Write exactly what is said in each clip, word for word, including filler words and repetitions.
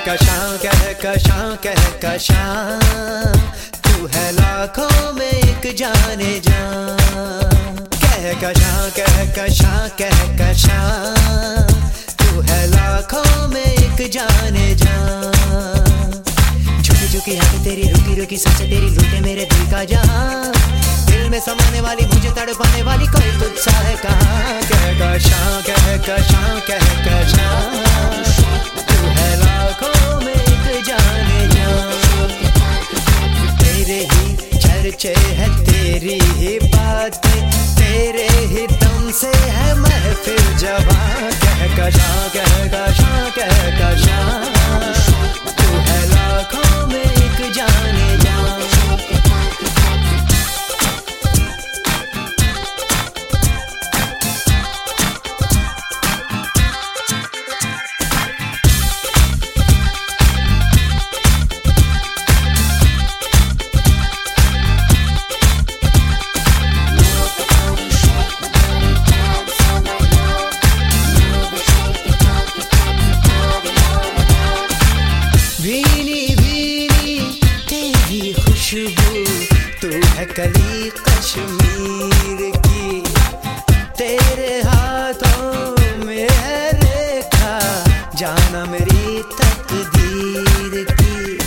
कहकशां कहकशां कहकशां, तू है लाखों में एक जाने जान। कहकशां कहकशां कहकशां, तू है लाखों में एक जाने जान। झुकी झुकी आंखें तेरी, रुकी रुकी सांसें तेरी, लूटे मेरे दिल का जहां। दिल में समाने वाली, मुझे तड़पाने वाली, कोई तुझसा है कहाँ। कहकशां कहकशां कहकशां, तू है लाखों में एक जाने जान। तेरे ही चर्चे है, तेरी ही बातें, तेरे ही दम से है महफिल जवां। कहकशां कहकशां कहकशां, तू है लाखों में एक जाने जान। तू है कली कश्मीर की, तेरे हाथों में है रेखा, जाना मेरी तकदीर की।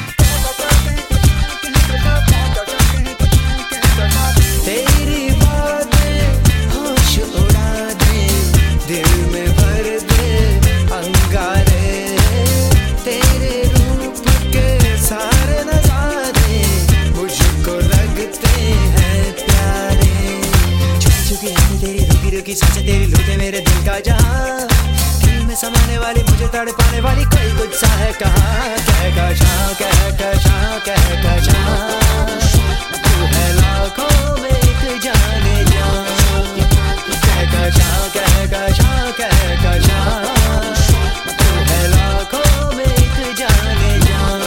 तेरी बातें होश उड़ा दे, दिल में भर दे अंगारे, तेरे रूप के सारे नजारे मुझको लगते हैं प्यारे। छुपी छुपी आंखें तेरी, रुकी रुकी सांसें तेरी, लूटे मेरे दिल का जहां। दिल में समाने वाली, मुझे तड़पाने वाली, कोई तुझसा है कहाँ। कहकशां कहकशां कहकशां, तू है लाखों में एक जाने जान। कहकशां कहकशां कहकशां, तू है लाखों में एक जाने जान।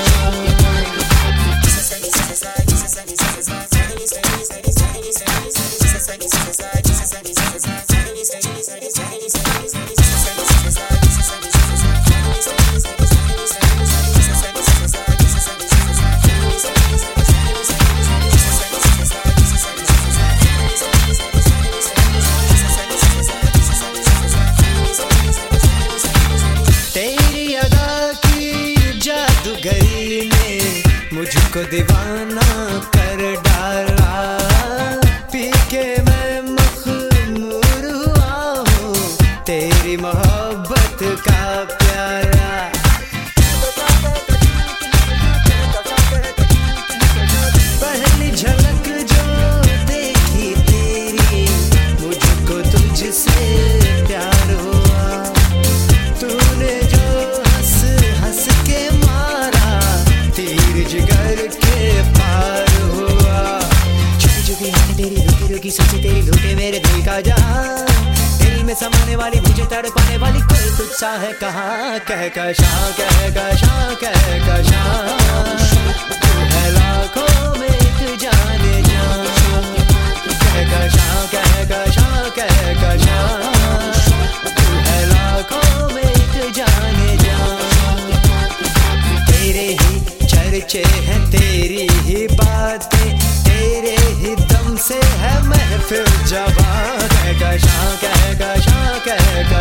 तेरी अदा की जादूगरी ने मुझको दीवाना कर डाला। पी के मैं मखमूर हुआ हूँ तेरी मोहब्बत का प्यारा। पहली झलक जो देखी तेरी, मुझको तुझसे प्यार हुआ। तूने जो हंस हंस के मारा, तीर जिगर के पार हुआ। छुपी छुपी आंखें तेरी, रुकी रुकी सांसें तेरी, लूटे मेरे दिल का जहां। दिल में समाने वाली, मुझे तड़पाने वाली, कोई तुझसा है कहाँ। कहकशां कहकशां कहकशां, तू है लाखों में एक जाने जान। कहकशां कहकशां कहकशां, तू है लाखों में एक जाने जान। तेरे ही चर्चे हैं, तेरी ही बातें, तेरे ही दम से है महफिल जवां। कहकशां कहकशां कहकशां।